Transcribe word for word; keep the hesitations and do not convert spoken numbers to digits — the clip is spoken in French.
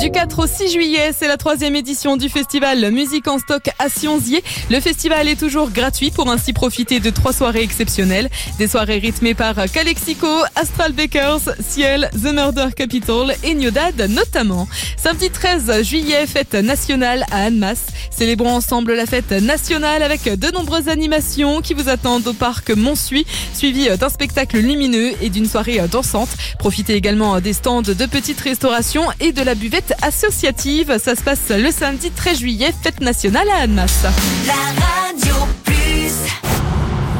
Du quatre au six juillet, c'est la troisième édition du festival Musique en stock à Sionzier. Le festival est toujours gratuit pour ainsi profiter de trois soirées exceptionnelles. Des soirées rythmées par Calexico, Astral Bakers, Ciel, The Murder Capital et Niodad notamment. Samedi treize juillet, fête nationale à Annemasse. Célébrons ensemble la fête nationale avec de nombreuses animations qui vous attendent au parc Montsuy, suivi d'un spectacle lumineux et d'une soirée dansante. Profitez également des stands de petites restaurations et de la buvette associative. Ça se passe le samedi treize juillet, fête nationale à Annemasse.